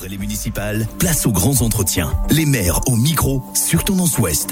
Après les municipales, place aux grands entretiens. Les maires au micro sur Tendance Ouest.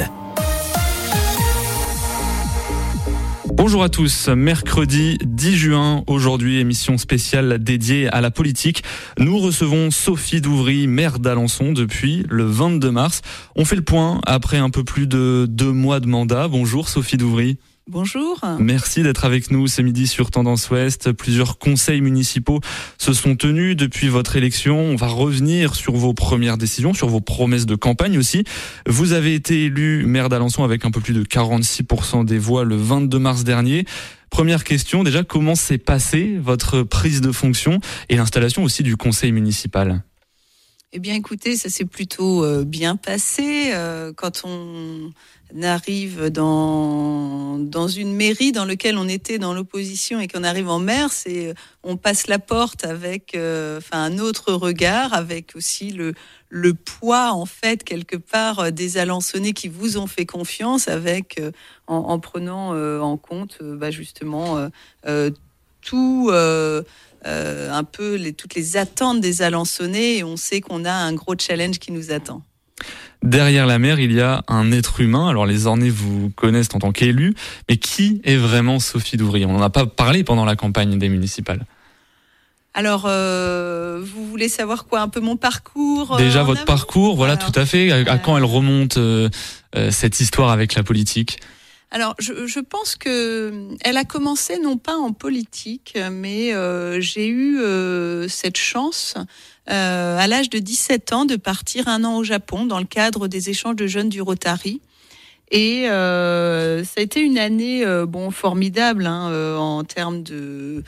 Bonjour à tous, mercredi 10 juin, aujourd'hui émission spéciale dédiée à la politique. Nous recevons Sophie Douvry, maire d'Alençon depuis le 22 mars. On fait le point après un peu plus de 2 mois de mandat. Bonjour Sophie Douvry. Bonjour. Merci d'être avec nous ce midi sur Tendance Ouest. Plusieurs conseils municipaux se sont tenus depuis votre élection. On va revenir sur vos premières décisions, sur vos promesses de campagne aussi. Vous avez été élu maire d'Alençon avec un peu plus de 46% des voix le 22 mars dernier. Première question, déjà, comment s'est passée votre prise de fonction et l'installation aussi du conseil municipal ? Eh bien, écoutez, ça s'est plutôt bien passé. Quand on arrive dans une mairie dans laquelle on était dans l'opposition et qu'on arrive en maire, on passe la porte avec un autre regard, avec aussi le poids, en fait, quelque part, des Alençonnais qui vous ont fait confiance, avec en prenant en compte justement tout... un peu toutes les attentes des Alençonnais, et on sait qu'on a un gros challenge qui nous attend. Derrière la maire, il y a un être humain. Alors les Ornais vous connaissent en tant qu'élu, mais qui est vraiment Sophie Douvry ? On n'en a pas parlé pendant la campagne des municipales. Alors, vous voulez savoir quoi ? Un peu mon parcours ? Déjà votre parcours, voilà, tout à fait. À quand elle remonte cette histoire avec la politique ? Alors, je pense que elle a commencé non pas en politique, mais j'ai eu cette chance à l'âge de 17 ans de partir 1 an au Japon dans le cadre des échanges de jeunes du Rotary. Et ça a été une année formidable en termes de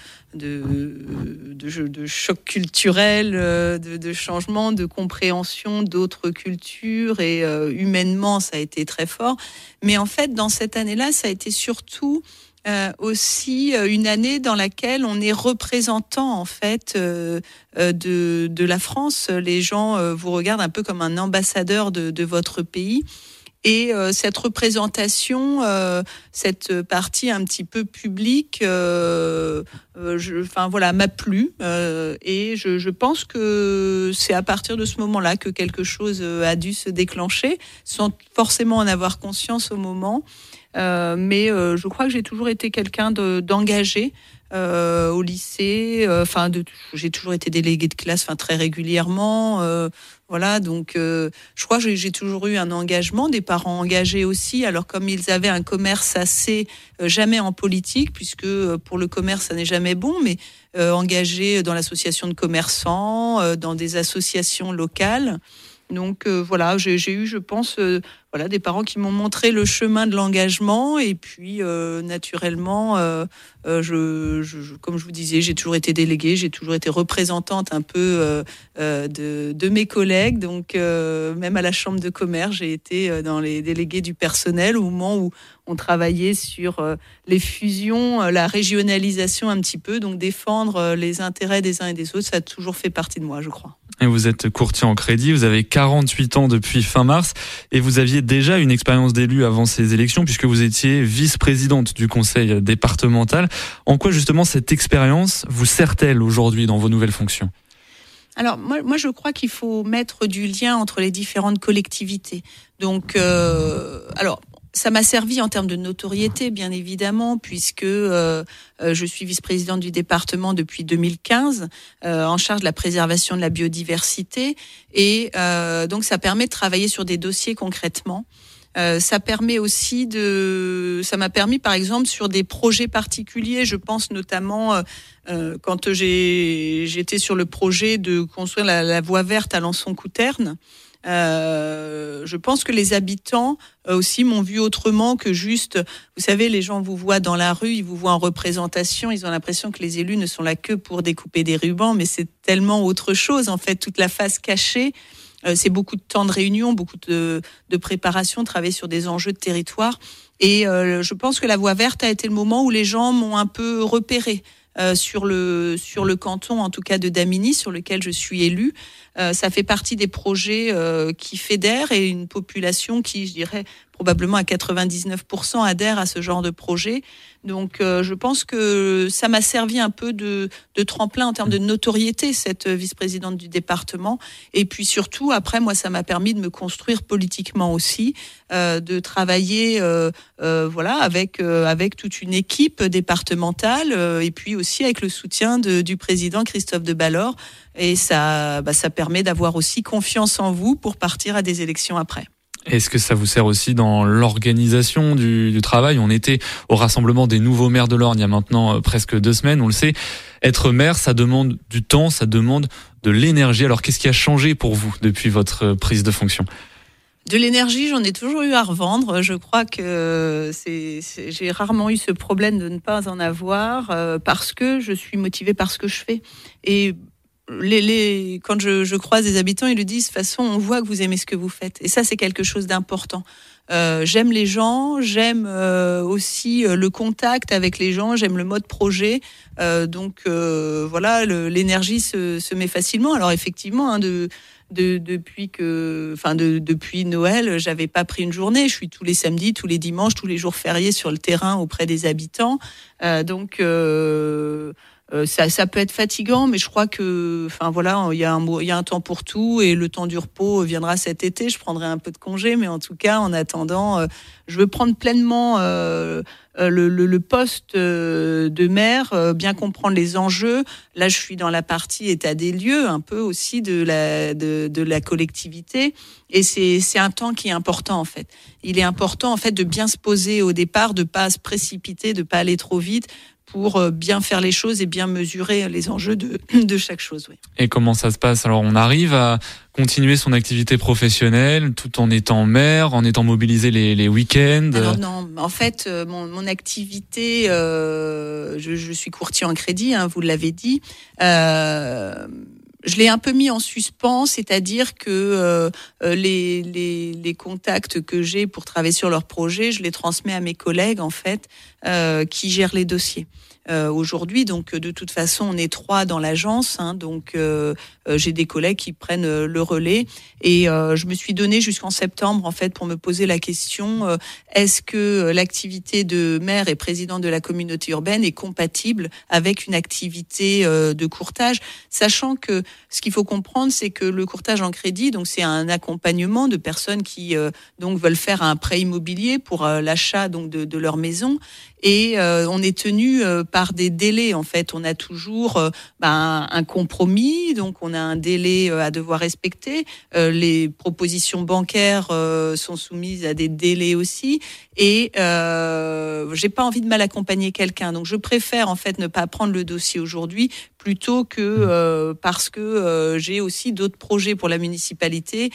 choc culturel, de changement, de compréhension d'autres cultures, et humainement ça a été très fort. Mais en fait, dans cette année-là, ça a été surtout aussi une année dans laquelle on est représentant en fait de la France. Les gens vous regardent un peu comme un ambassadeur de votre pays. Et cette représentation, cette partie un petit peu publique, m'a plu. Et je pense que c'est à partir de ce moment-là que quelque chose a dû se déclencher, sans forcément en avoir conscience au moment. Mais je crois que j'ai toujours été quelqu'un d'engagé. Au lycée, j'ai toujours été déléguée de classe, très régulièrement. Voilà, donc je crois que j'ai toujours eu un engagement, des parents engagés aussi. Alors comme ils avaient un commerce assez, jamais en politique, puisque pour le commerce ça n'est jamais bon, mais engagés dans l'association de commerçants, dans des associations locales. Donc j'ai eu, je pense, des parents qui m'ont montré le chemin de l'engagement, et puis naturellement, comme je vous disais, j'ai toujours été déléguée, j'ai toujours été représentante un peu de mes collègues. Donc même à la chambre de commerce, j'ai été dans les délégués du personnel au moment où on travaillait sur les fusions, la régionalisation un petit peu. Donc défendre les intérêts des uns et des autres, ça a toujours fait partie de moi, je crois. Et vous êtes courtier en crédit, vous avez 48 ans depuis fin mars, et vous aviez déjà une expérience d'élu avant ces élections, puisque vous étiez vice-présidente du conseil départemental. En quoi justement cette expérience vous sert-elle aujourd'hui dans vos nouvelles fonctions ? Alors moi je crois qu'il faut mettre du lien entre les différentes collectivités. Donc ça m'a servi en termes de notoriété, bien évidemment, puisque je suis vice-présidente du département depuis 2015, en charge de la préservation de la biodiversité. Et donc, ça permet de travailler sur des dossiers concrètement. Ça permet aussi ça m'a permis, par exemple, sur des projets particuliers. Je pense notamment quand j'étais sur le projet de construire la voie verte à Alençon-Couterne. Je pense que les habitants aussi m'ont vu autrement que juste, vous savez, les gens vous voient dans la rue, ils vous voient en représentation, ils ont l'impression que les élus ne sont là que pour découper des rubans, mais c'est tellement autre chose, en fait, toute la face cachée. C'est beaucoup de temps de réunion, beaucoup de préparation, travailler sur des enjeux de territoire. Et je pense que la voie verte a été le moment où les gens m'ont un peu repéré. Sur le canton, en tout cas de Damigny, sur lequel je suis élue. Ça fait partie des projets qui fédèrent, et une population qui, je dirais, probablement à 99% adhèrent à ce genre de projet. Donc je pense que ça m'a servi un peu de tremplin en termes de notoriété, cette vice-présidente du département. Et puis surtout, après, moi, ça m'a permis de me construire politiquement aussi, de travailler avec toute une équipe départementale et puis aussi avec le soutien du président Christophe de Ballor. Et ça permet d'avoir aussi confiance en vous pour partir à des élections après. Est-ce que ça vous sert aussi dans l'organisation du travail ? On était au rassemblement des nouveaux maires de l'Orne il y a maintenant presque 2 semaines, on le sait. Être maire, ça demande du temps, ça demande de l'énergie. Alors qu'est-ce qui a changé pour vous depuis votre prise de fonction ? De l'énergie, j'en ai toujours eu à revendre. Je crois que j'ai rarement eu ce problème de ne pas en avoir parce que je suis motivée par ce que je fais. Et quand je croise des habitants, ils le disent, de toute façon, on voit que vous aimez ce que vous faites. Et ça, c'est quelque chose d'important. J'aime les gens, j'aime aussi le contact avec les gens, j'aime le mode projet. Donc voilà, l'énergie se met facilement. Alors effectivement, depuis Noël, j'avais pas pris une journée. Je suis tous les samedis, tous les dimanches, tous les jours fériés sur le terrain auprès des habitants. Donc ça peut être fatigant, mais je crois que, il y a un temps pour tout et le temps du repos viendra cet été. Je prendrai un peu de congé, mais en tout cas, en attendant, je veux prendre pleinement le poste de maire, bien comprendre les enjeux. Là, je suis dans la partie état des lieux, un peu aussi de la collectivité, et c'est un temps qui est important en fait. Il est important en fait de bien se poser au départ, de pas se précipiter, de pas aller trop vite, pour bien faire les choses et bien mesurer les enjeux de chaque chose. Oui. Et comment ça se passe ? Alors, on arrive à continuer son activité professionnelle tout en étant maire, en étant mobilisé les week-ends ? Alors non, en fait, mon activité, je suis courtier en crédit, vous l'avez dit. Je l'ai un peu mis en suspens, c'est-à-dire que les contacts que j'ai pour travailler sur leurs projets, je les transmets à mes collègues en fait, qui gèrent les dossiers. Aujourd'hui, donc de toute façon, on est 3 dans l'agence, donc j'ai des collègues qui prennent le relais et je me suis donné jusqu'en septembre en fait pour me poser la question est-ce que l'activité de maire et président de la communauté urbaine est compatible avec une activité de courtage, sachant que ce qu'il faut comprendre, c'est que le courtage en crédit, donc c'est un accompagnement de personnes qui donc veulent faire un prêt immobilier pour l'achat donc de leur maison. Et on est tenu par des délais. En fait, on a toujours un compromis, donc on a un délai à devoir respecter. Les propositions bancaires sont soumises à des délais aussi. Et j'ai pas envie de mal accompagner quelqu'un, donc je préfère en fait ne pas prendre le dossier aujourd'hui plutôt que parce que j'ai aussi d'autres projets pour la municipalité.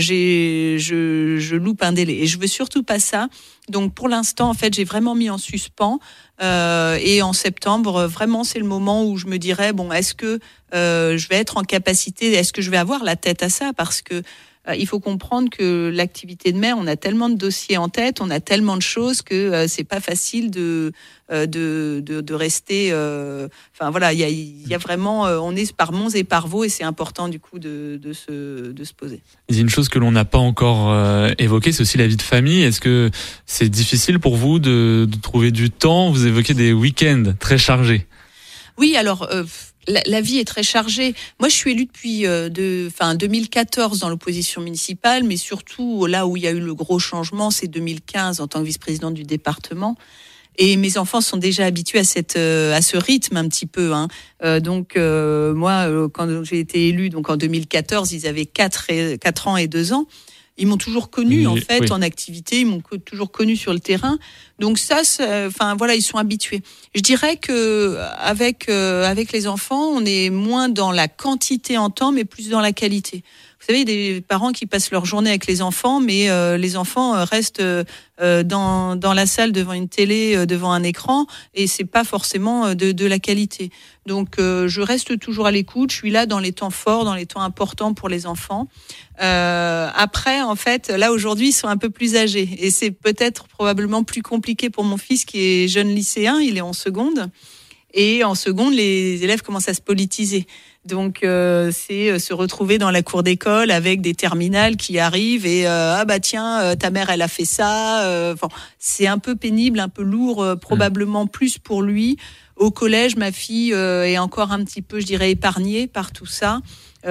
Je loupe un délai et je veux surtout pas ça. Donc pour l'instant, en fait, j'ai vraiment mis en suspens. Et en septembre, vraiment, c'est le moment où je me dirais est-ce que je vais être en capacité, est-ce que je vais avoir la tête à ça ? Parce que il faut comprendre que l'activité de maire, on a tellement de dossiers en tête, on a tellement de choses que c'est pas facile de rester. Il y a vraiment, on est par monts et par vaux et c'est important du coup de se poser. Il y a une chose que l'on n'a pas encore évoquée, c'est aussi la vie de famille. Est-ce que c'est difficile pour vous de trouver du temps ? Vous évoquez des week-ends très chargés. Oui, alors. La vie est très chargée. Moi, je suis élue depuis 2014 dans l'opposition municipale, mais surtout là où il y a eu le gros changement, c'est 2015 en tant que vice-présidente du département. Et mes enfants sont déjà habitués à ce rythme un petit peu. Moi, quand j'ai été élue, donc en 2014, ils avaient 4 ans et 2 ans. Ils m'ont toujours connue en activité, ils m'ont toujours connue sur le terrain. Donc ça, ils sont habitués. Je dirais que avec les enfants, on est moins dans la quantité en temps, mais plus dans la qualité. Vous savez, des parents qui passent leur journée avec les enfants, mais les enfants restent dans la salle devant une télé, devant un écran, et c'est pas forcément de la qualité. Donc je reste toujours à l'écoute. Je suis là dans les temps forts, dans les temps importants pour les enfants. Après, en fait, là aujourd'hui, ils sont un peu plus âgés, et c'est peut-être probablement plus compliqué pour mon fils qui est jeune lycéen. Il est en seconde. Et en seconde, les élèves commencent à se politiser. Donc c'est se retrouver dans la cour d'école avec des terminales qui arrivent et ta mère elle a fait ça. C'est un peu pénible, un peu lourd, probablement plus pour lui. Au collège, ma fille est encore un petit peu, je dirais, épargnée par tout ça.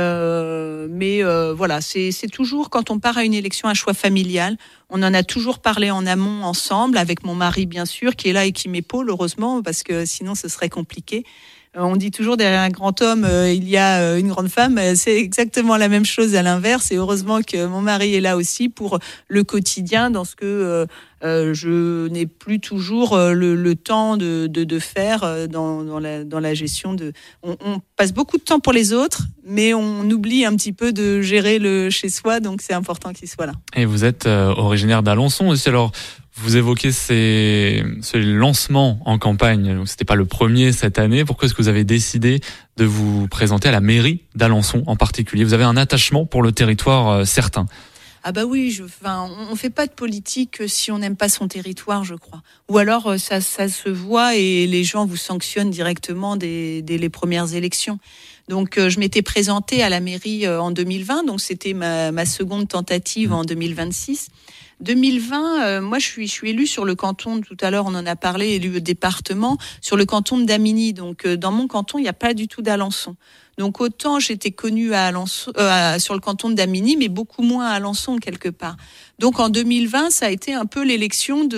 Mais voilà, c'est toujours quand on part à une élection un choix familial. On en a toujours parlé en amont ensemble avec mon mari bien sûr qui est là et qui m'épaule heureusement parce que sinon ce serait compliqué. On dit toujours derrière un grand homme il y a une grande femme. C'est exactement la même chose à l'inverse et heureusement que mon mari est là aussi pour le quotidien dans ce que je n'ai plus toujours le temps de faire dans la gestion de. On passe beaucoup de temps pour les autres, mais on oublie un petit peu de gérer le chez soi, donc c'est important qu'il soit là. Et vous êtes originaire d'Alençon aussi, alors. Vous évoquez ce lancement en campagne. C'était pas le premier cette année. Pourquoi est-ce que vous avez décidé de vous présenter à la mairie d'Alençon en particulier? Vous avez un attachement pour le territoire certain. Ah bah oui, on fait pas de politique si on n'aime pas son territoire, je crois. Ou alors ça se voit et les gens vous sanctionnent directement dès les premières élections. Donc je m'étais présentée à la mairie en 2020, donc c'était ma seconde tentative en 2026. 2020, moi je suis élue sur le canton, tout à l'heure on en a parlé, élue au département, sur le canton de Damigny. Donc dans mon canton, il n'y a pas du tout d'Alençon. Donc autant j'étais connue à Alençon, sur le canton de Damigny, mais beaucoup moins à Alençon quelque part. Donc en 2020, ça a été un peu l'élection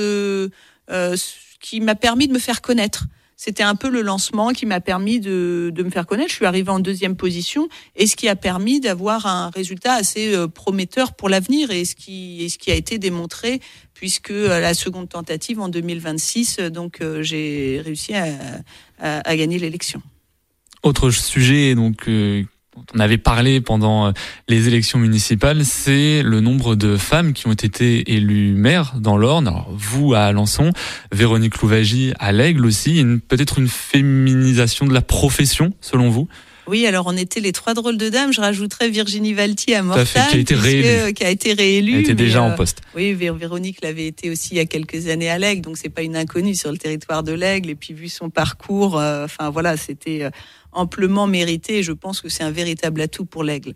qui m'a permis de me faire connaître. C'était un peu le lancement qui m'a permis de me faire connaître. Je suis arrivée en 2e position et ce qui a permis d'avoir un résultat assez prometteur pour l'avenir et ce qui a été démontré puisque la seconde tentative en 2026, donc j'ai réussi à gagner l'élection. Autre sujet donc dont on avait parlé pendant les élections municipales, c'est le nombre de femmes qui ont été élues maires dans l'Orne. Alors vous à Alençon, Véronique Louwagie à l'Aigle aussi, peut-être une féminisation de la profession selon vous? Oui, alors on était les 3 drôles de dames. Je rajouterais Virginie Valty à Mortagne, qui a été réélue. Elle était déjà en poste. Oui, Véronique l'avait été aussi il y a quelques années à l'Aigle, donc c'est pas une inconnue sur le territoire de l'Aigle. Et puis vu son parcours, c'était amplement mérité. Et je pense que c'est un véritable atout pour l'Aigle.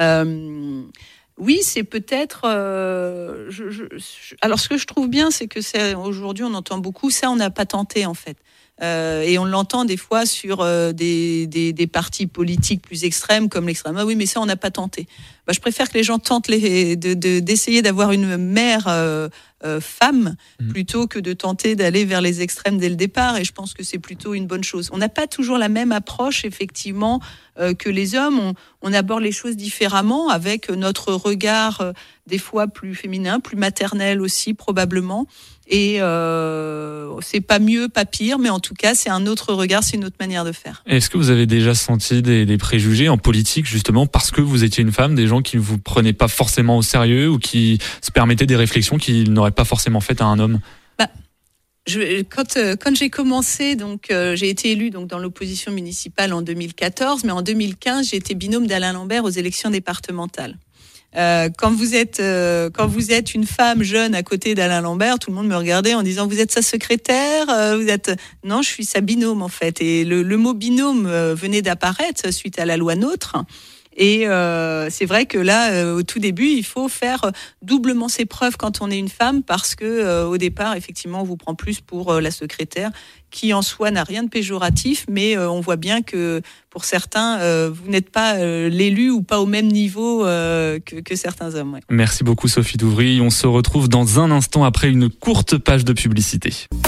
Oui, c'est peut-être. Alors, ce que je trouve bien, c'est que aujourd'hui, on entend beaucoup. Ça, on n'a pas tenté en fait. Et on l'entend des fois sur des partis politiques plus extrêmes comme l'extrême. Ah oui, mais ça, on n'a pas tenté. Je préfère que les gens tentent d'essayer d'avoir une maire femme plutôt que de tenter d'aller vers les extrêmes dès le départ. Et je pense que c'est plutôt une bonne chose. On n'a pas toujours la même approche, effectivement, que les hommes. On aborde les choses différemment avec notre regard des fois plus féminin, plus maternel aussi probablement. Et c'est pas mieux, pas pire, mais en tout cas, c'est un autre regard, c'est une autre manière de faire. Est-ce que vous avez déjà senti des préjugés en politique, justement, parce que vous étiez une femme, des gens qui ne vous prenaient pas forcément au sérieux ou qui se permettaient des réflexions qu'ils n'auraient pas forcément faites à un homme? Quand j'ai commencé, donc j'ai été élue donc dans l'opposition municipale en 2014, mais en 2015, j'ai été binôme d'Alain Lambert aux élections départementales. Quand vous êtes une femme jeune à côté d'Alain Lambert, tout le monde me regardait en disant vous êtes sa secrétaire, non, je suis sa binôme en fait. Et le mot binôme venait d'apparaître suite à la loi NOTRe. Et c'est vrai que là, au tout début, il faut faire doublement ses preuves quand on est une femme parce que au départ, effectivement, on vous prend plus pour la secrétaire, qui en soi n'a rien de péjoratif, mais on voit bien que pour certains, vous n'êtes pas l'élu ou pas au même niveau que certains hommes. Ouais. Merci beaucoup Sophie Douvry. On se retrouve dans un instant après une courte page de publicité.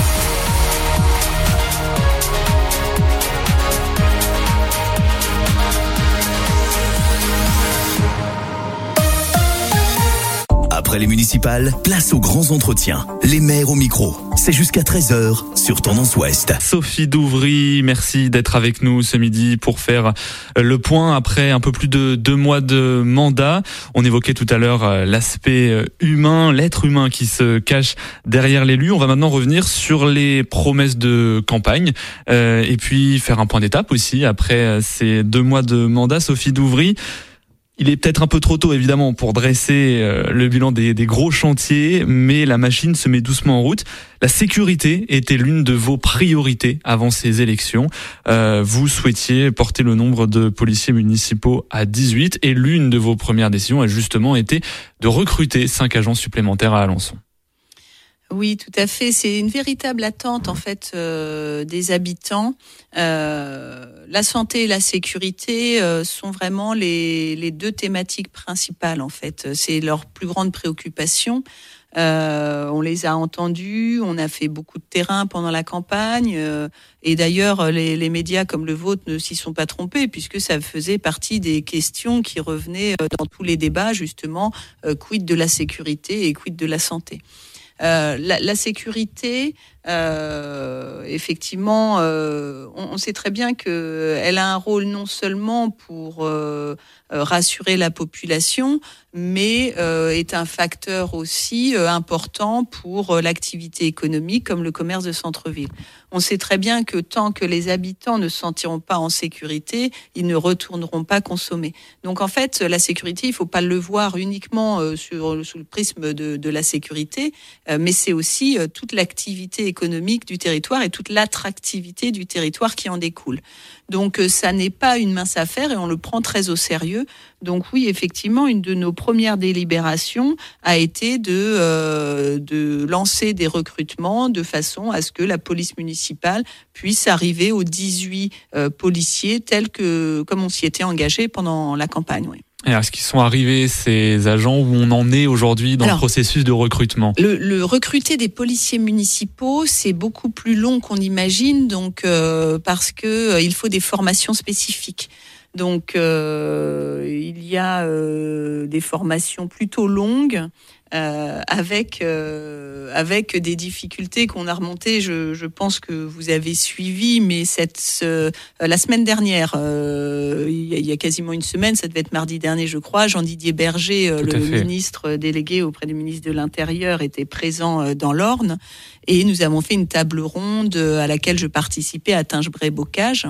Après les municipales, place aux grands entretiens. Les maires au micro. C'est jusqu'à 13h sur Tendance Ouest. Sophie Douvry, merci d'être avec nous ce midi pour faire le point après un peu plus de 2 mois de mandat. On évoquait tout à l'heure l'aspect humain, l'être humain qui se cache derrière l'élu. On va maintenant revenir sur les promesses de campagne et puis faire un point d'étape aussi après ces 2 mois de mandat. Sophie Douvry, Il est peut-être un peu trop tôt, évidemment, pour dresser le bilan des gros chantiers, mais la machine se met doucement en route. La sécurité était l'une de vos priorités avant ces élections. Vous souhaitiez porter le nombre de policiers municipaux à 18, et l'une de vos premières décisions a justement été de recruter 5 agents supplémentaires à Alençon. Oui, tout à fait. C'est une véritable attente en fait des habitants. La santé et la sécurité sont vraiment les deux thématiques principales en fait. C'est leur plus grande préoccupation. On les a entendus, on a fait beaucoup de terrain pendant la campagne et d'ailleurs les médias comme le vôtre ne s'y sont pas trompés puisque ça faisait partie des questions qui revenaient dans tous les débats justement, quid de la sécurité et quid de la santé. La sécurité, effectivement, on sait très bien qu'elle a un rôle non seulement pour rassurer la population, mais est un facteur aussi important pour l'activité économique comme le commerce de centre-ville. On sait très bien que tant que les habitants ne se sentiront pas en sécurité, ils ne retourneront pas consommer. Donc en fait, la sécurité, il ne faut pas le voir uniquement sous le prisme de la sécurité, mais c'est aussi toute l'activité économique du territoire et toute l'attractivité du territoire qui en découle. Donc ça n'est pas une mince affaire et on le prend très au sérieux. Donc oui, effectivement, une de nos premières délibérations a été de lancer des recrutements de façon à ce que la police municipale puisse arriver aux 18 policiers comme on s'y était engagé pendant la campagne. Oui. Et est-ce qu'ils sont arrivés, ces agents, où on en est aujourd'hui dans le processus de recrutement ? Le recruter des policiers municipaux, c'est beaucoup plus long qu'on imagine, donc parce que il faut des formations spécifiques. Donc il y a des formations plutôt longues avec des difficultés qu'on a remontées. Je pense que vous avez suivi, mais la semaine dernière, il y a quasiment une semaine, ça devait être mardi dernier, je crois, Jean-Didier Berger, le ministre délégué auprès du ministre de l'Intérieur, était présent dans l'Orne et nous avons fait une table ronde à laquelle je participais à Tingebray-Bocage.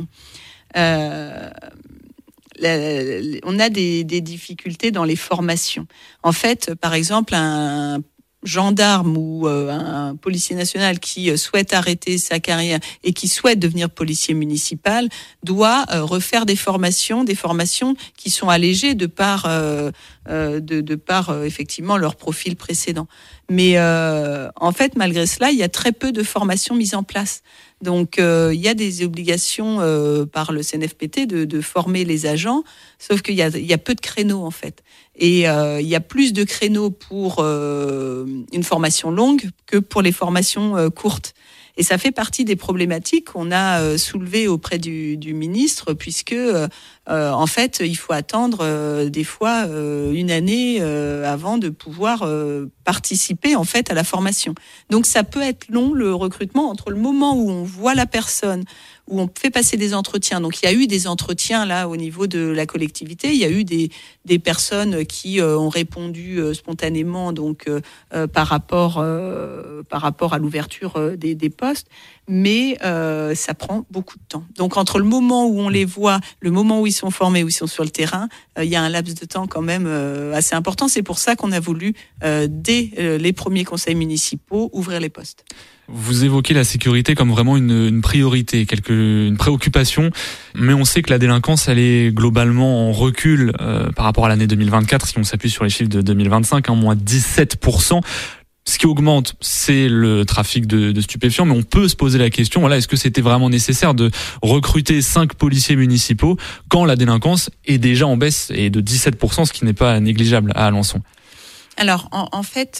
On a des difficultés dans les formations. En fait, par exemple, un gendarme ou un policier national qui souhaite arrêter sa carrière et qui souhaite devenir policier municipal doit refaire des formations qui sont allégées de par effectivement leur profil précédent. Mais en fait, malgré cela, il y a très peu de formations mises en place. Donc, il y a des obligations par le CNFPT de former les agents, sauf qu'il y a peu de créneaux en fait. Et il y a plus de créneaux pour une formation longue que pour les formations courtes. Et ça fait partie des problématiques qu'on a soulevées auprès du ministre, puisque en fait, il faut attendre des fois une année avant de pouvoir participer en fait à la formation. Donc ça peut être long le recrutement entre le moment où on voit la personne, où on fait passer des entretiens. Donc il y a eu des entretiens là au niveau de la collectivité. Il y a eu des personnes qui ont répondu spontanément donc par rapport à l'ouverture des postes. Mais ça prend beaucoup de temps. Donc entre le moment où on les voit, le moment où ils sont formés, où ils sont sur le terrain, il y a un laps de temps quand même assez important. C'est pour ça qu'on a voulu, dès les premiers conseils municipaux, ouvrir les postes. Vous évoquez la sécurité comme vraiment une priorité, une préoccupation, mais on sait que la délinquance, elle est globalement en recul par rapport à l'année 2024, si on s'appuie sur les chiffres de 2025, moins 17%. Ce qui augmente, c'est le trafic de stupéfiants, mais on peut se poser la question, est-ce que c'était vraiment nécessaire de recruter 5 policiers municipaux quand la délinquance est déjà en baisse et de 17%, ce qui n'est pas négligeable à Alençon? Alors, en fait,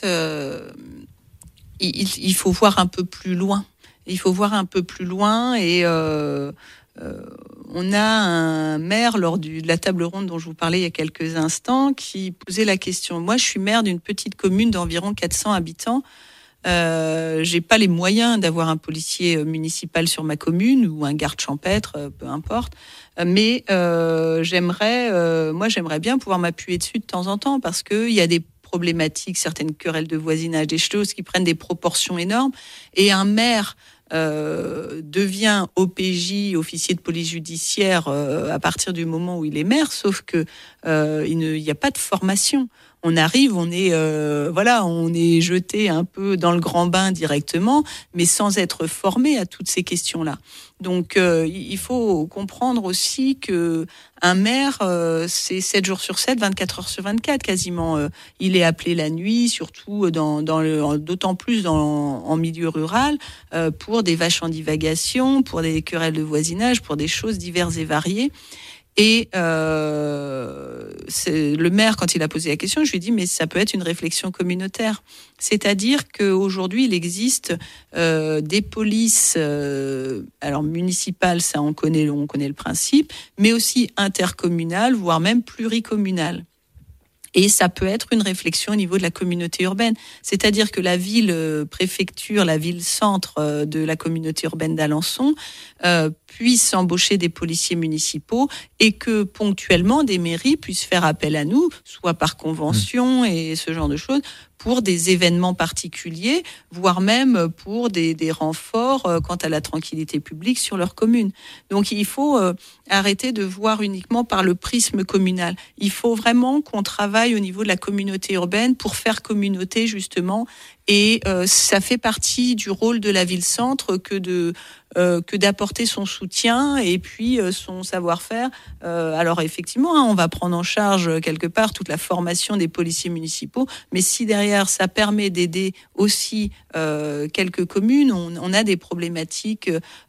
il faut voir un peu plus loin. Il faut voir un peu plus loin et on a un maire lors de la table ronde dont je vous parlais il y a quelques instants qui posait la question. Moi, je suis maire d'une petite commune d'environ 400 habitants. J'ai pas les moyens d'avoir un policier municipal sur ma commune ou un garde champêtre, peu importe. Mais j'aimerais bien pouvoir m'appuyer dessus de temps en temps parce que il y a des problématiques, certaines querelles de voisinage, des choses qui prennent des proportions énormes. Et un maire devient OPJ, officier de police judiciaire, à partir du moment où il est maire, sauf que il n'y a pas de formation. On arrive, on est jeté un peu dans le grand bain directement, mais sans être formé à toutes ces questions-là. Donc, il faut comprendre aussi que un maire, c'est 7 jours sur 7, 24 heures sur 24 quasiment. Il est appelé la nuit, surtout d'autant plus en milieu rural, pour des vaches en divagation, pour des querelles de voisinage, pour des choses diverses et variées. Et le maire, quand il a posé la question, je lui ai dit mais ça peut être une réflexion communautaire. C'est-à-dire qu'aujourd'hui, il existe des polices, alors municipales, ça on connaît le principe, mais aussi intercommunales, voire même pluricommunales. Et ça peut être une réflexion au niveau de la communauté urbaine. C'est-à-dire que la ville préfecture, la ville centre de la communauté urbaine d'Alençon puisse embaucher des policiers municipaux et que ponctuellement des mairies puissent faire appel à nous, soit par convention et ce genre de choses, pour des événements particuliers, voire même pour des renforts quant à la tranquillité publique sur leur commune. Donc il faut arrêter de voir uniquement par le prisme communal. Il faut vraiment qu'on travaille au niveau de la communauté urbaine pour faire communauté justement. Et ça fait partie du rôle de la ville-centre que d'apporter son soutien et puis son savoir-faire. Alors effectivement, on va prendre en charge quelque part toute la formation des policiers municipaux, mais si derrière ça permet d'aider aussi quelques communes, on a des problématiques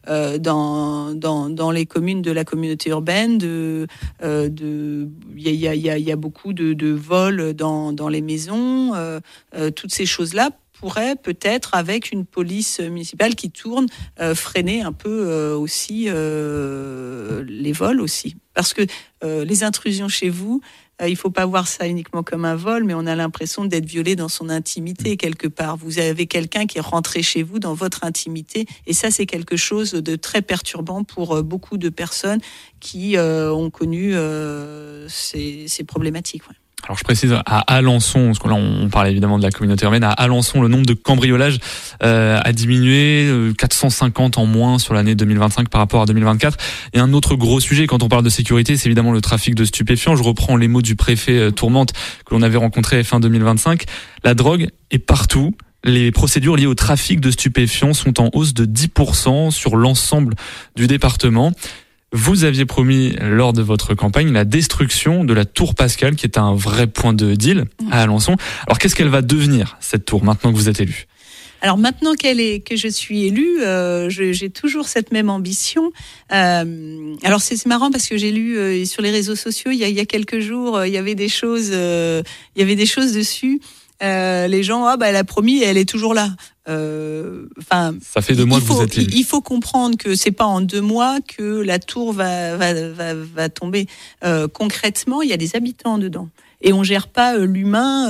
dans les communes de la communauté urbaine. Il y a beaucoup de vols dans les maisons, toutes ces choses-là pourrait peut-être, avec une police municipale qui tourne, freiner un peu aussi les vols aussi. Parce que les intrusions chez vous, il ne faut pas voir ça uniquement comme un vol, mais on a l'impression d'être violé dans son intimité quelque part. Vous avez quelqu'un qui est rentré chez vous dans votre intimité, et ça c'est quelque chose de très perturbant pour beaucoup de personnes qui ont connu ces problématiques. Ouais. Alors je précise, à Alençon, parce que là on parle évidemment de la communauté urbaine, à Alençon le nombre de cambriolages a diminué, 450 en moins sur l'année 2025 par rapport à 2024. Et un autre gros sujet quand on parle de sécurité, c'est évidemment le trafic de stupéfiants. Je reprends les mots du préfet Tourmente que l'on avait rencontré fin 2025. La drogue est partout. Les procédures liées au trafic de stupéfiants sont en hausse de 10% sur l'ensemble du département. Vous aviez promis lors de votre campagne la destruction de la tour Pascal, qui est un vrai point de deal à Alençon. Alors qu'est-ce qu'elle va devenir, cette tour, maintenant que vous êtes élu ? Alors maintenant que je suis élue, j'ai toujours cette même ambition. Alors c'est marrant parce que j'ai lu sur les réseaux sociaux il y a quelques jours, il y avait des choses dessus. Les gens, elle a promis et elle est toujours là. Ça fait 2 mois que vous êtes élu. Il faut comprendre que c'est pas en 2 mois que la tour va tomber. Concrètement, il y a des habitants dedans. Et on gère pas l'humain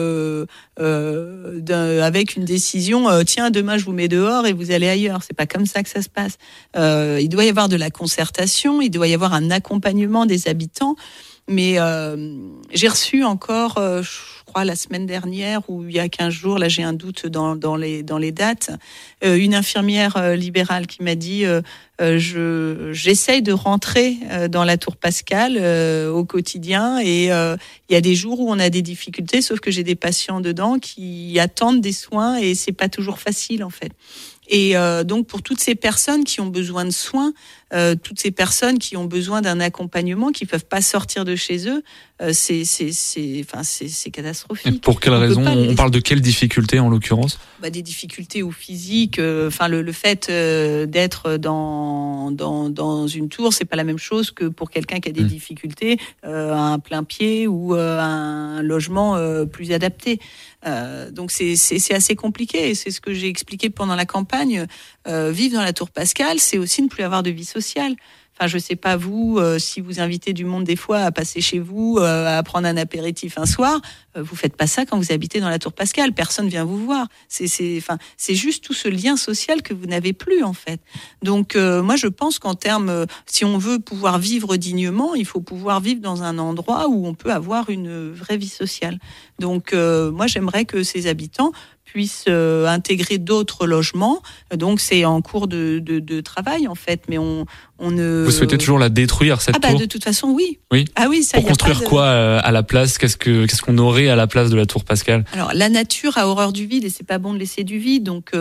avec une décision. Tiens, demain je vous mets dehors et vous allez ailleurs. C'est pas comme ça que ça se passe. Il doit y avoir de la concertation. Il doit y avoir un accompagnement des habitants. Mais j'ai reçu encore, je crois la semaine dernière ou il y a 15 jours, là j'ai un doute dans les dates, une infirmière libérale qui m'a dit j'essaye de rentrer dans la tour Pascal au quotidien et il y a des jours où on a des difficultés, sauf que j'ai des patients dedans qui attendent des soins et c'est pas toujours facile en fait. Et donc pour toutes ces personnes qui ont besoin de soins, toutes ces personnes qui ont besoin d'un accompagnement, qui peuvent pas sortir de chez eux, c'est catastrophique. Et pour quelle raison on parle de quelles difficultés en l'occurrence ? Des difficultés ou physiques. Le fait d'être dans une tour, c'est pas la même chose que pour quelqu'un qui a des difficultés, un plein pied ou un logement plus adapté. Donc c'est assez compliqué et c'est ce que j'ai expliqué pendant la campagne. Vivre dans la tour Pascal, c'est aussi ne plus avoir de vie sociale. Enfin, je sais pas vous, si vous invitez du monde des fois à passer chez vous, à prendre un apéritif un soir, vous faites pas ça quand vous habitez dans la tour Pascal. Personne vient vous voir. C'est juste tout ce lien social que vous n'avez plus en fait. Donc moi je pense qu'en termes, si on veut pouvoir vivre dignement, il faut pouvoir vivre dans un endroit où on peut avoir une vraie vie sociale. Donc moi j'aimerais que ces habitants puisse intégrer d'autres logements. Donc c'est en cours de travail en fait, mais on ne. Vous souhaitez toujours la détruire cette tour ? De toute façon oui. Oui. Ah oui, ça. Pour construire quoi à la place ? Qu'est-ce qu'on aurait à la place de la tour Pascal ? Alors la nature a horreur du vide et c'est pas bon de laisser du vide, donc.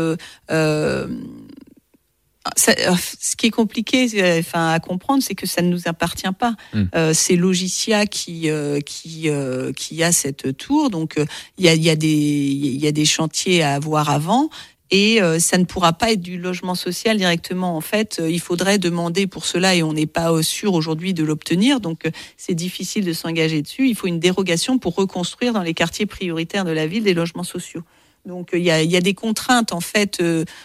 Ce qui est compliqué à comprendre, c'est que ça ne nous appartient pas. C'est Logicia qui a cette tour. Donc, il y a des chantiers à avoir avant. Et ça ne pourra pas être du logement social directement. En fait, il faudrait demander pour cela et on n'est pas sûr aujourd'hui de l'obtenir. Donc, c'est difficile de s'engager dessus. Il faut une dérogation pour reconstruire dans les quartiers prioritaires de la ville des logements sociaux. Donc il y a des contraintes en fait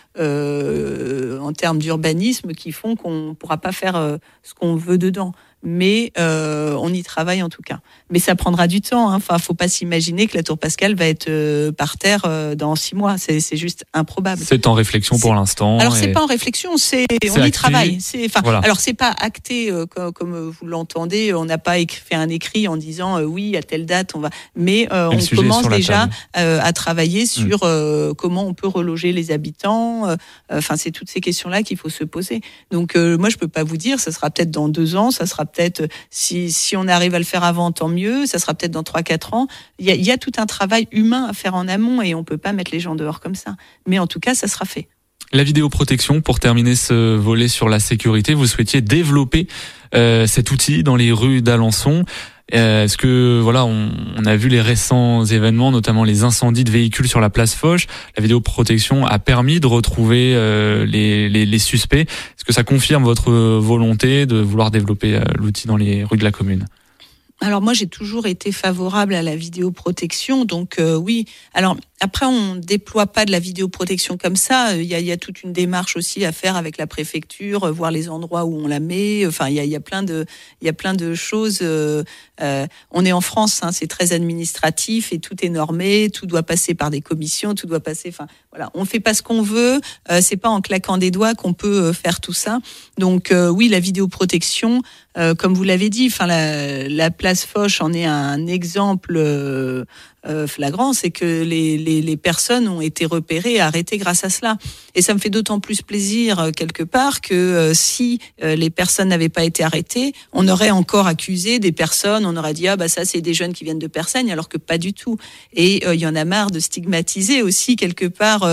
en termes d'urbanisme qui font qu'on ne pourra pas faire ce qu'on veut dedans. Mais on y travaille en tout cas. Mais ça prendra du temps. Enfin, faut pas s'imaginer que la tour Pascal va être par terre dans 6 mois. C'est juste improbable. C'est en réflexion pour l'instant. Alors c'est pas en réflexion, on y travaille. Voilà. Alors c'est pas acté comme vous l'entendez. On n'a pas fait un écrit en disant oui à telle date on va. Mais on commence déjà à travailler sur comment on peut reloger les habitants. Enfin c'est toutes ces questions-là qu'il faut se poser. Donc moi je peux pas vous dire. Ça sera peut-être dans 2 ans. Ça sera peut-être, si on arrive à le faire avant, tant mieux, ça sera peut-être dans 3-4 ans. Il y a tout un travail humain à faire en amont et on ne peut pas mettre les gens dehors comme ça. Mais en tout cas, ça sera fait. La vidéoprotection, pour terminer ce volet sur la sécurité, vous souhaitiez développer cet outil dans les rues d'Alençon. Est-ce que on a vu les récents événements, notamment les incendies de véhicules sur la place Foch. La vidéoprotection a permis de retrouver les suspects. Est-ce que ça confirme votre volonté de vouloir développer l'outil dans les rues de la commune ? Alors moi j'ai toujours été favorable à la vidéoprotection, donc oui. Alors après on déploie pas de la vidéoprotection comme ça. Il y a toute une démarche aussi à faire avec la préfecture, voir les endroits où on la met. Enfin il y a plein de choses. On est en France, c'est très administratif et tout est normé, tout doit passer par des commissions, tout doit passer. Enfin voilà, on fait pas ce qu'on veut. C'est pas en claquant des doigts qu'on peut faire tout ça. Donc oui la vidéoprotection. Comme vous l'avez dit, la place Foch en est un exemple flagrant, c'est que les personnes ont été repérées et arrêtées grâce à cela. Et ça me fait d'autant plus plaisir quelque part que si les personnes n'avaient pas été arrêtées, on aurait encore accusé des personnes, on aurait dit ça c'est des jeunes qui viennent de Persagne, alors que pas du tout. Et il y en a marre de stigmatiser aussi quelque part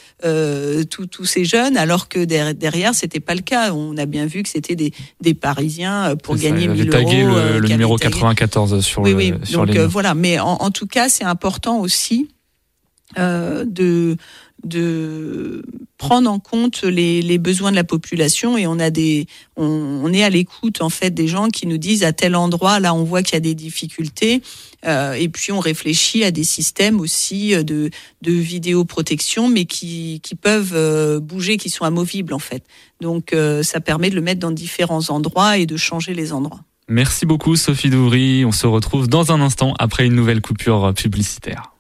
tous ces jeunes, alors que derrière c'était pas le cas. On a bien vu que c'était des Parisiens pour gagner 1 000 euros. Tagué le numéro 94 sur oui. Sur donc les... voilà, mais en tout cas c'est important aussi de prendre en compte les besoins de la population et on est à l'écoute en fait des gens qui nous disent à tel endroit là on voit qu'il y a des difficultés et puis on réfléchit à des systèmes aussi de vidéoprotection mais qui peuvent bouger, qui sont amovibles en fait. Donc ça permet de le mettre dans différents endroits et de changer les endroits. Merci beaucoup Sophie Douvry, on se retrouve dans un instant après une nouvelle coupure publicitaire.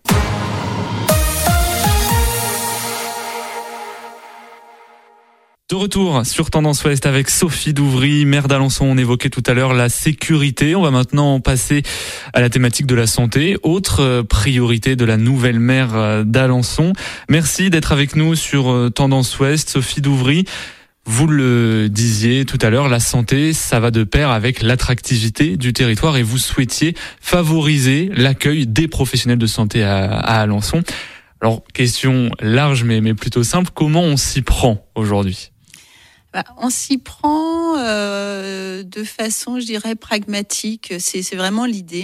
De retour sur Tendance Ouest avec Sophie Douvry, maire d'Alençon. On évoquait tout à l'heure la sécurité. On va maintenant passer à la thématique de la santé, autre priorité de la nouvelle maire d'Alençon. Merci d'être avec nous sur Tendance Ouest, Sophie Douvry. Vous le disiez tout à l'heure, la santé, ça va de pair avec l'attractivité du territoire et vous souhaitiez favoriser l'accueil des professionnels de santé à Alençon. Alors, question large mais plutôt simple, comment on s'y prend aujourd'hui ? On s'y prend de façon, je dirais, pragmatique. C'est vraiment l'idée.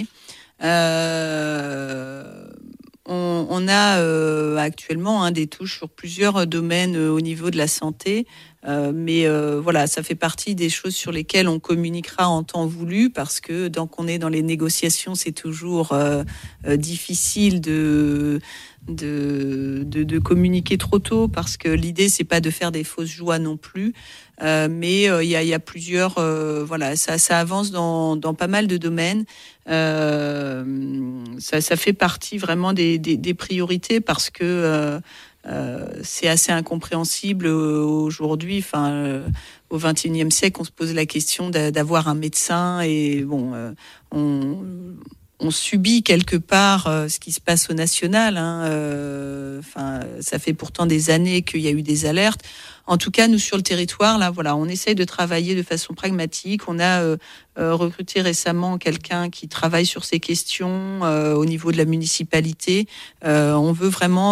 On a actuellement des touches sur plusieurs domaines au niveau de la santé. Mais voilà, ça fait partie des choses sur lesquelles on communiquera en temps voulu parce que tant qu'on est dans les négociations, c'est toujours difficile de communiquer trop tôt parce que l'idée c'est pas de faire des fausses joies non plus. Mais il y a plusieurs voilà, ça avance dans pas mal de domaines. Ça fait partie vraiment des priorités parce que c'est assez incompréhensible aujourd'hui. Au XXIe siècle, on se pose la question d'avoir un médecin et bon, on subit quelque part ce qui se passe au national. Ça fait pourtant des années qu'il y a eu des alertes. En tout cas, nous, sur le territoire, là, voilà, on essaye de travailler de façon pragmatique. On a recruté récemment quelqu'un qui travaille sur ces questions au niveau de la municipalité. On veut vraiment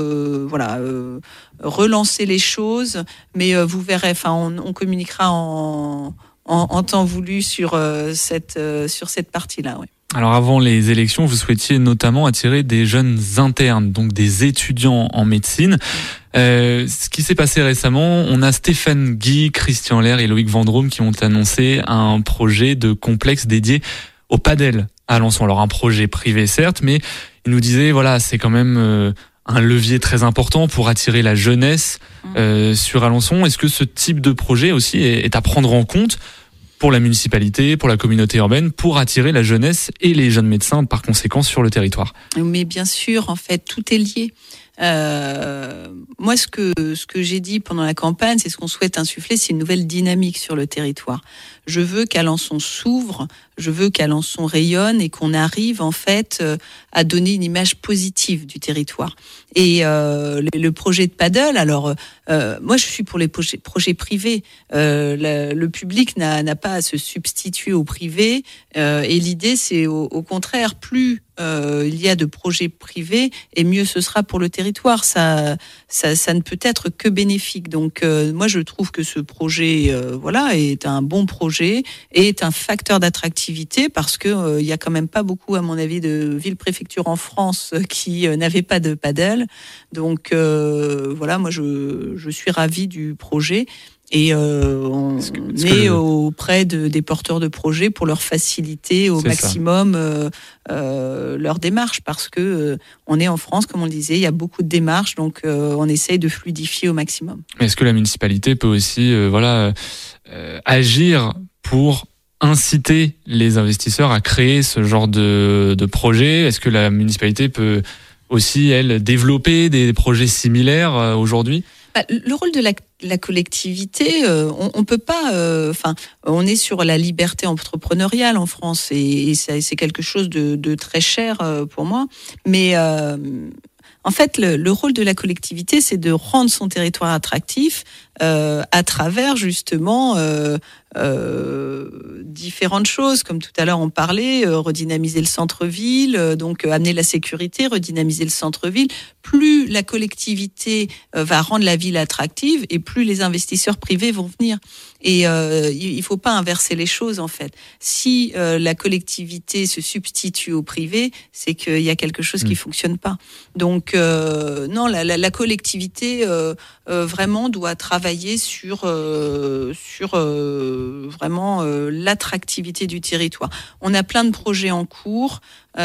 relancer les choses, mais vous verrez, on communiquera en temps voulu sur cette partie-là. Ouais. Alors avant les élections, vous souhaitiez notamment attirer des jeunes internes, donc des étudiants en médecine. Ce qui s'est passé récemment, on a Stéphane Guy, Christian Lair et Loïc Vendrome qui ont annoncé un projet de complexe dédié au padel à Alençon. Alors un projet privé certes, mais ils nous disaient voilà, c'est quand même un levier très important pour attirer la jeunesse sur Alençon. Est-ce que ce type de projet aussi est à prendre en compte pour la municipalité, pour la communauté urbaine, pour attirer la jeunesse et les jeunes médecins par conséquent sur le territoire? Mais bien sûr, en fait, tout est lié. Moi, ce que j'ai dit pendant la campagne, c'est ce qu'on souhaite insuffler, c'est une nouvelle dynamique sur le territoire. Je veux qu'Alençon s'ouvre, je veux qu'Alençon rayonne et qu'on arrive en fait à donner une image positive du territoire. Et le projet de paddle, alors moi je suis pour les projets privés. Le public n'a pas à se substituer au privé. Et l'idée, c'est au contraire, plus il y a de projets privés, et mieux ce sera pour le territoire. Ça ne peut être que bénéfique. Donc moi je trouve que ce projet est un bon projet et est un facteur d'attractivité parce que il y a quand même pas beaucoup, à mon avis, de villes-préfectures en France qui n'avaient pas de paddle. Donc moi je suis ravie du projet. Et on est auprès des porteurs de projets pour leur faciliter au maximum leur démarche, parce que on est en France, comme on le disait, il y a beaucoup de démarches, donc on essaye de fluidifier au maximum. Est-ce que la municipalité peut aussi agir pour inciter les investisseurs à créer ce genre de projet? Est-ce que la municipalité peut aussi, elle, développer des projets similaires aujourd'hui? Le rôle de la collectivité, on peut pas. On est sur la liberté entrepreneuriale en France, et c'est quelque chose de très cher pour moi. Mais en fait, le rôle de la collectivité, c'est de rendre son territoire attractif à travers justement différentes choses, comme tout à l'heure on parlait, redynamiser le centre-ville, donc amener la sécurité, redynamiser le centre-ville. Plus la collectivité va rendre la ville attractive, et plus les investisseurs privés vont venir. Et il faut pas inverser les choses en fait. Si la collectivité se substitue au privé, c'est qu'il y a quelque chose qui fonctionne pas. Donc non, la collectivité vraiment doit travailler sur vraiment l'attractivité du territoire. On a plein de projets en cours.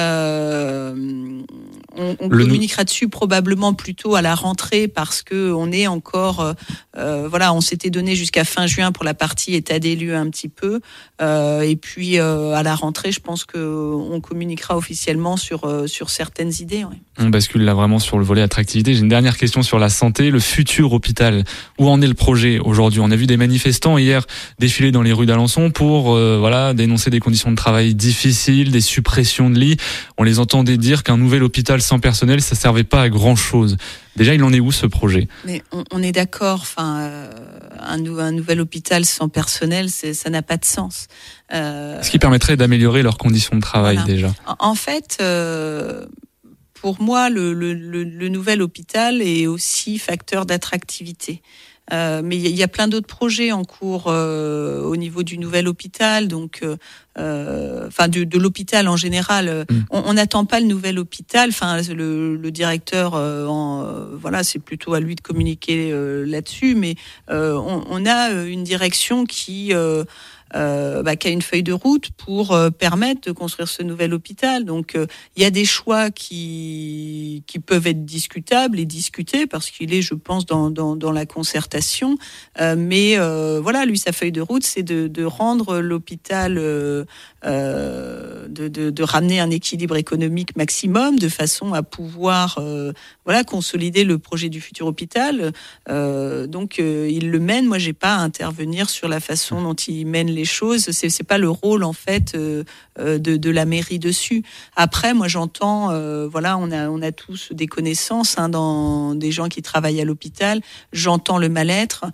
On communiquera dessus probablement plutôt à la rentrée, parce que on est encore on s'était donné jusqu'à fin juin pour la partie état des lieux un petit peu, et puis à la rentrée je pense que on communiquera officiellement sur certaines idées. Ouais. On bascule là vraiment sur le volet attractivité. J'ai une dernière question sur la santé, le futur hôpital. Où en est le projet aujourd'hui? On a vu des manifestants hier défiler dans les rues d'Alençon pour dénoncer des conditions de travail difficiles, des suppressions de lits. On les entendait dire qu'un nouvel hôpital sans personnel, ça servait pas à grand chose. Déjà, il en est où ce projet? Mais on est d'accord. Un nouvel hôpital sans personnel, ça n'a pas de sens. Ce qui permettrait d'améliorer leurs conditions de travail déjà. En fait, pour moi, le nouvel hôpital est aussi facteur d'attractivité. Mais il y a plein d'autres projets en cours au niveau du nouvel hôpital, donc de l'hôpital en général. On n'attend pas le nouvel hôpital. Le directeur, c'est plutôt à lui de communiquer là-dessus. Mais on a une direction qui a une feuille de route pour permettre de construire ce nouvel hôpital. Donc il y a des choix qui peuvent être discutables et discutés, parce qu'il est, je pense, dans la concertation. Mais lui, sa feuille de route, c'est de rendre l'hôpital, de ramener un équilibre économique maximum, de façon à pouvoir consolider le projet du futur hôpital. Donc il le mène. Moi, j'ai pas à intervenir sur la façon dont il mène les choses. C'est pas le rôle en fait de la mairie dessus. Après, moi j'entends, voilà, on a tous des connaissances dans des gens qui travaillent à l'hôpital. J'entends le mal-être,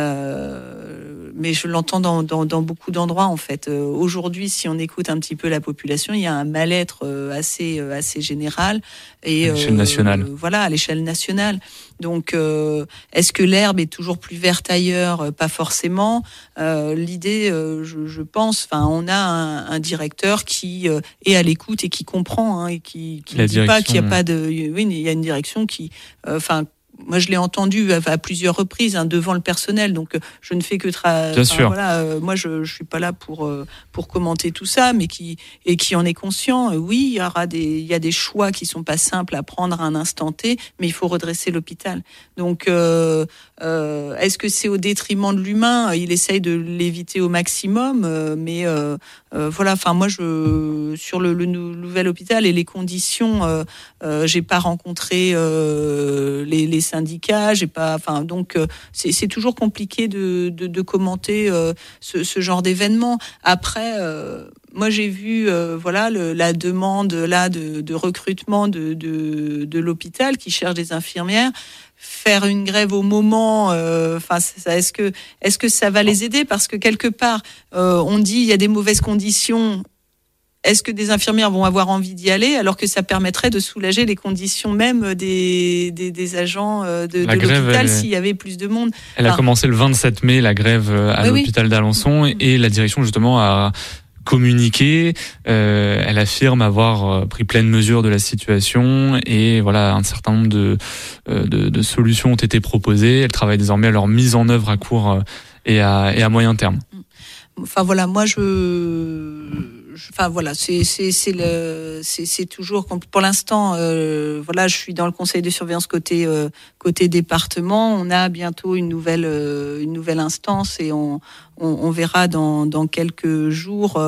mais je l'entends dans beaucoup d'endroits en fait. Aujourd'hui, si on écoute un petit peu la population, il y a un mal-être assez général et à l'échelle nationale. Voilà, à l'échelle nationale. Donc, est-ce que l'herbe est toujours plus verte ailleurs ? Pas forcément. L'idée, je pense, on a un directeur qui est à l'écoute et qui comprend, et qui ne dit pas qu'il n'y a pas de. Oui, il y a une direction qui, moi, je l'ai entendu à plusieurs reprises devant le personnel, donc je ne fais que Bien sûr. Voilà, moi, je suis pas là pour commenter tout ça, mais qui en est conscient. Oui, il y a des choix qui sont pas simples à prendre à un instant T, mais il faut redresser l'hôpital. Donc, est-ce que c'est au détriment de l'humain ? Il essaye de l'éviter au maximum, mais voilà. Enfin, moi, sur le nouvel hôpital et les conditions, j'ai pas rencontré les syndicats, j'ai pas. Enfin, donc c'est toujours compliqué de commenter ce genre d'événement. Après, moi j'ai vu la demande là de recrutement de l'hôpital qui cherche des infirmières. Faire une grève au moment, est-ce que ça va les aider ? Parce que quelque part, on dit il y a des mauvaises conditions. Est-ce que des infirmières vont avoir envie d'y aller alors que ça permettrait de soulager les conditions même des agents de l'hôpital s'il y avait plus de monde ? Elle a commencé le 27 mai, la grève à l'hôpital d'Alençon, et la direction justement a communiqué. Elle affirme avoir pris pleine mesure de la situation et voilà, un certain nombre de solutions ont été proposées. Elle travaille désormais à leur mise en œuvre à court et à moyen terme. Enfin voilà, moi c'est toujours pour l'instant je suis dans le conseil de surveillance côté département. On a bientôt une nouvelle instance et on verra dans quelques jours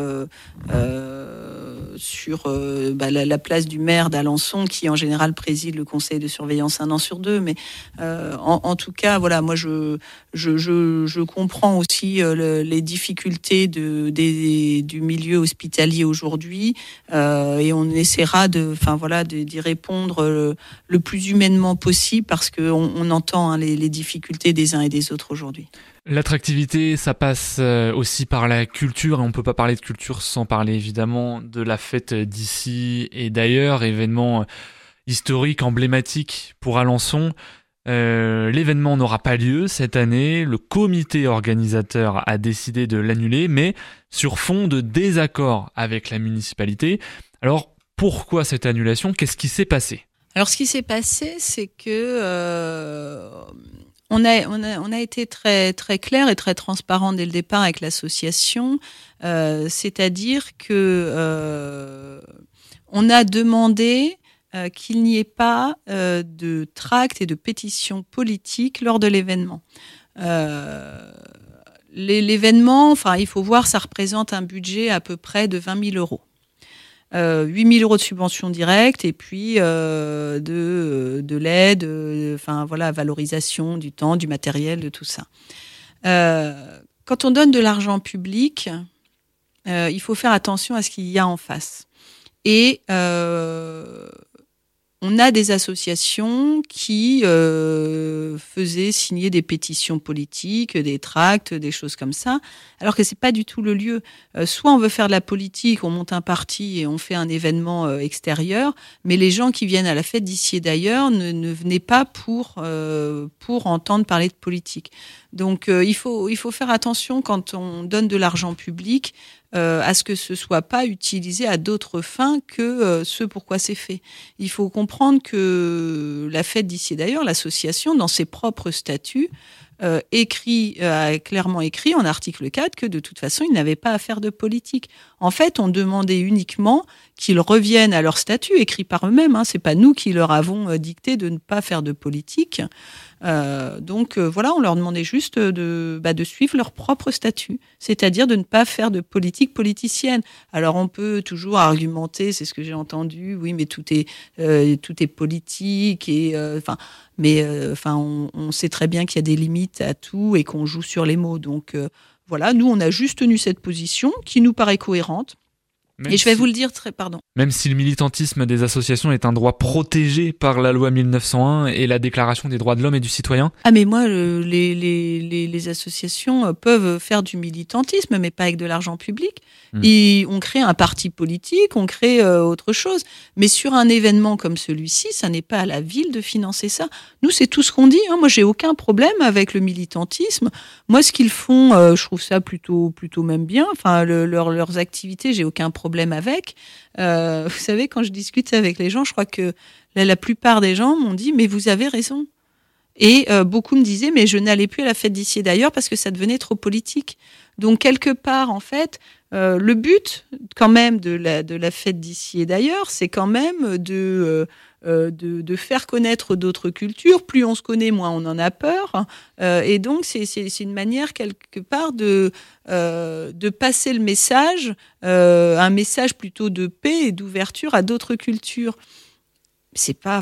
sur la place du maire d'Alençon qui en général préside le conseil de surveillance 1 an sur 2, mais en tout cas voilà, moi je comprends aussi les difficultés du milieu hospitalier aujourd'hui et on essaiera d'y répondre le plus humainement possible parce qu'on entend les difficultés des uns et des autres aujourd'hui. L'attractivité, ça passe aussi par la culture, et on ne peut pas parler de culture sans parler évidemment de la fête d'ici et d'ailleurs, événement historique, emblématique pour Alençon. L'événement n'aura pas lieu cette année, le comité organisateur a décidé de l'annuler, mais sur fond de désaccord avec la municipalité. Alors, pourquoi cette annulation ? Qu'est-ce qui s'est passé ? Alors, ce qui s'est passé, c'est que on a été très très clair et très transparent dès le départ avec l'association, c'est-à-dire que on a demandé qu'il n'y ait pas de tracts et de pétitions politiques lors de l'événement. L'événement, il faut voir, ça représente un budget à peu près de 20 000 euros. 8 000 euros de subventions directes et puis de l'aide, valorisation du temps, du matériel, de tout ça. Quand on donne de l'argent public, il faut faire attention à ce qu'il y a en face. Et on a des associations qui faisaient signer des pétitions politiques, des tracts, des choses comme ça, alors que c'est pas du tout le lieu. Soit on veut faire de la politique, on monte un parti et on fait un événement extérieur, mais les gens qui viennent à la fête d'ici et d'ailleurs ne venaient pas pour entendre parler de politique. Donc il faut faire attention quand on donne de l'argent public à ce que ce soit pas utilisé à d'autres fins que ce pourquoi c'est fait. Il faut comprendre que la fête d'ici et d'ailleurs, l'association, dans ses propres statuts, a clairement écrit en article 4 que de toute façon, ils n'avaient pas à faire de politique. En fait, on demandait uniquement qu'ils reviennent à leur statut écrit par eux-mêmes. C'est pas nous qui leur avons dicté de ne pas faire de politique. Donc on leur demandait juste de suivre leur propre statut, c'est-à-dire de ne pas faire de politique politicienne. Alors on peut toujours argumenter, c'est ce que j'ai entendu, oui, mais tout est politique et on sait très bien qu'il y a des limites à tout et qu'on joue sur les mots. Donc voilà, nous, on a juste tenu cette position qui nous paraît cohérente. Et je vais vous le dire Même si le militantisme des associations est un droit protégé par la loi 1901 et la Déclaration des droits de l'homme et du citoyen. Ah mais moi, les associations peuvent faire du militantisme, mais pas avec de l'argent public. On crée un parti politique, on crée autre chose. Mais sur un événement comme celui-ci, ça n'est pas à la ville de financer ça. Nous, c'est tout ce qu'on dit. Moi, j'ai aucun problème avec le militantisme. Moi, ce qu'ils font, je trouve ça plutôt même bien. Enfin, leurs activités, j'ai aucun problème avec. Vous savez, quand je discute avec les gens, je crois que la plupart des gens m'ont dit « mais vous avez raison ». Et beaucoup me disaient « mais je n'allais plus à la fête d'ici et d'ailleurs parce que ça devenait trop politique ». Donc, quelque part, en fait, le but quand même de la fête d'ici et d'ailleurs, c'est quand même de faire connaître d'autres cultures. Plus on se connaît, moins on en a peur. Et donc, c'est une manière, quelque part, de passer le message, un message plutôt de paix et d'ouverture à d'autres cultures. C'est pas,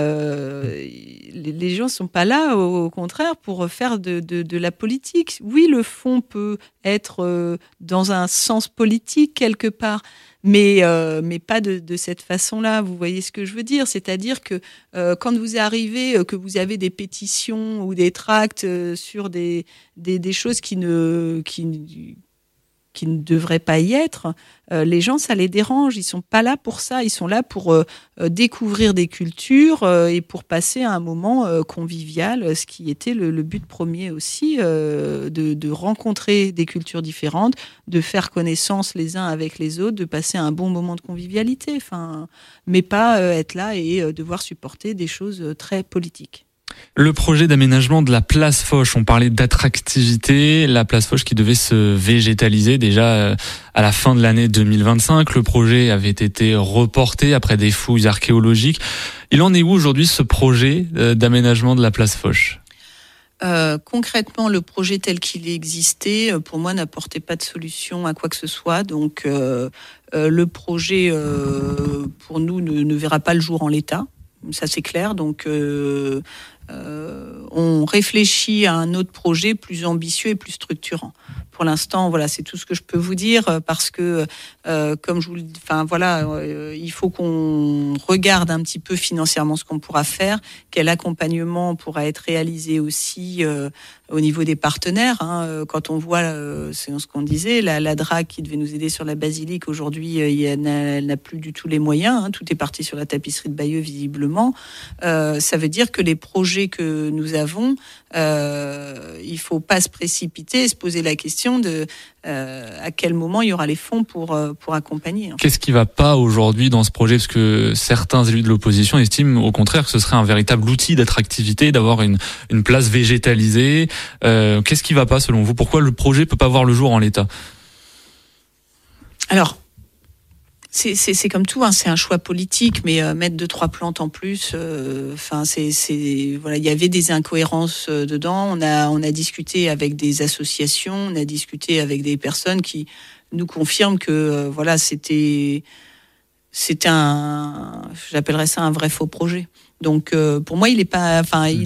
les gens sont pas là, au contraire, pour faire de la politique. Oui, le fond peut être dans un sens politique quelque part, mais pas de cette façon-là. Vous voyez ce que je veux dire ? C'est-à-dire que quand vous arrivez, que vous avez des pétitions ou des tracts sur des choses qui ne devraient pas y être, les gens, ça les dérange. Ils sont pas là pour ça. Ils sont là pour découvrir des cultures et pour passer un moment convivial, ce qui était le but premier aussi, de rencontrer des cultures différentes, de faire connaissance les uns avec les autres, de passer un bon moment de convivialité. Mais pas être là et devoir supporter des choses très politiques. Le projet d'aménagement de la place Foch, on parlait d'attractivité, la place Foch qui devait se végétaliser déjà à la fin de l'année 2025. Le projet avait été reporté après des fouilles archéologiques. Il en est où aujourd'hui ce projet d'aménagement de la place Foch ? Concrètement, le projet tel qu'il existait, pour moi, n'apportait pas de solution à quoi que ce soit. Donc, le projet, pour nous, ne verra pas le jour en l'état. Ça, c'est clair. Donc, on réfléchit à un autre projet plus ambitieux et plus structurant. Pour l'instant, voilà, c'est tout ce que je peux vous dire parce que, comme je vous le dis, il faut qu'on regarde un petit peu financièrement ce qu'on pourra faire, quel accompagnement pourra être réalisé aussi au niveau des partenaires. Quand on voit, c'est ce qu'on disait, la DRAC qui devait nous aider sur la basilique, aujourd'hui, elle n'a plus du tout les moyens. Tout est parti sur la tapisserie de Bayeux, visiblement. Ça veut dire que les projets que nous avons, il faut pas se précipiter et se poser la question de à quel moment il y aura les fonds pour accompagner. Qu'est-ce qui va pas aujourd'hui dans ce projet ? Parce que certains élus de l'opposition estiment au contraire que ce serait un véritable outil d'attractivité, d'avoir une place végétalisée. Qu'est-ce qui va pas selon vous ? Pourquoi le projet peut pas voir le jour en l'état ? Alors, c'est comme tout, c'est un choix politique, mais mettre 2-3 plantes en plus, voilà, il y avait des incohérences dedans. On a discuté avec des associations, on a discuté avec des personnes qui nous confirment que voilà, c'était j'appellerais ça un vrai faux projet. Donc pour moi, c'est pas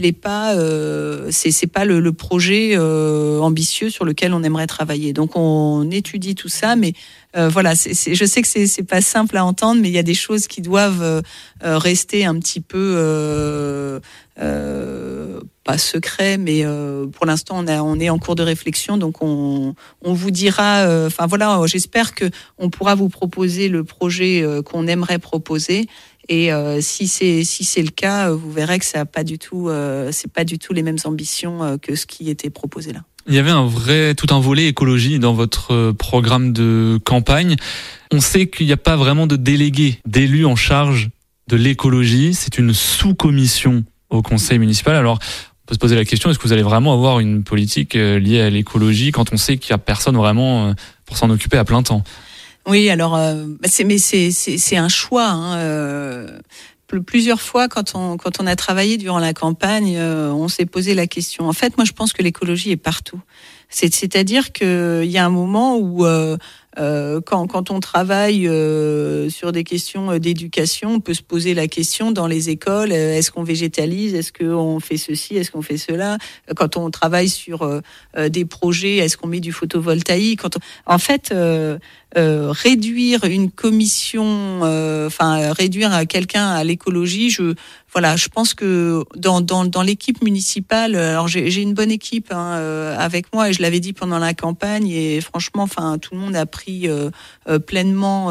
le projet ambitieux sur lequel on aimerait travailler. Donc on étudie tout ça, mais voilà, je sais que c'est pas simple à entendre, mais il y a des choses qui doivent rester un petit peu pas secret, mais pour l'instant on est en cours de réflexion, donc on vous dira. Voilà, j'espère que on pourra vous proposer le projet qu'on aimerait proposer. Et si c'est le cas, vous verrez que ça a pas du tout, c'est pas du tout les mêmes ambitions que ce qui était proposé là. Il y avait tout un volet écologie dans votre programme de campagne. On sait qu'il n'y a pas vraiment de délégué, d'élus en charge de l'écologie. C'est une sous-commission au conseil municipal. Alors, on peut se poser la question, est-ce que vous allez vraiment avoir une politique liée à l'écologie quand on sait qu'il n'y a personne vraiment pour s'en occuper à plein temps ? Oui, alors c'est un choix. Plusieurs fois, quand on a travaillé durant la campagne, on s'est posé la question. En fait, moi, je pense que l'écologie est partout. C'est-à-dire qu'il y a un moment où Quand on travaille sur des questions d'éducation, on peut se poser la question dans les écoles, est-ce qu'on végétalise, est-ce qu'on fait ceci, est-ce qu'on fait cela? Quand on travaille sur des projets, est-ce qu'on met du photovoltaïque? En fait, réduire une commission, réduire quelqu'un à l'écologie, je pense que dans l'équipe municipale, alors j'ai une bonne équipe avec moi, et je l'avais dit pendant la campagne, et franchement, tout le monde a pris pleinement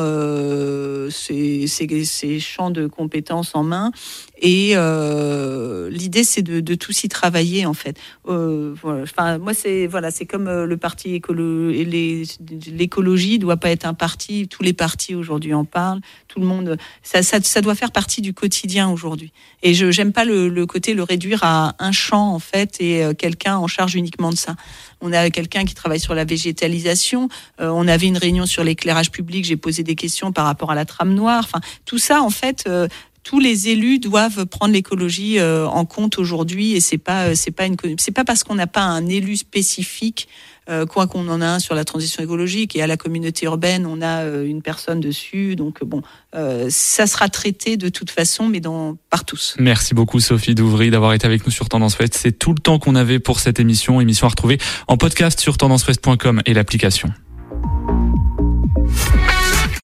ces champs de compétences en main, et l'idée c'est de tous y travailler en fait. Moi c'est comme le parti l'écologie doit pas être un parti, tous les partis aujourd'hui en parlent, tout le monde, ça doit faire partie du quotidien aujourd'hui. Et j'aime pas le côté le réduire à un champ en fait, et quelqu'un en charge uniquement de ça. On a quelqu'un qui travaille sur la végétalisation, on avait une réunion sur l'éclairage public, j'ai posé des questions par rapport à la trame noire, tout ça en fait, tous les élus doivent prendre l'écologie en compte aujourd'hui, et c'est pas parce qu'on n'a pas un élu spécifique, quoi qu'on en a un sur la transition écologique, et à la communauté urbaine on a une personne dessus, donc ça sera traité de toute façon, mais par tous. Merci beaucoup Sophie Douvry d'avoir été avec nous sur Tendance Ouest. C'est tout le temps qu'on avait pour cette émission à retrouver en podcast sur tendanceouest.com et l'application.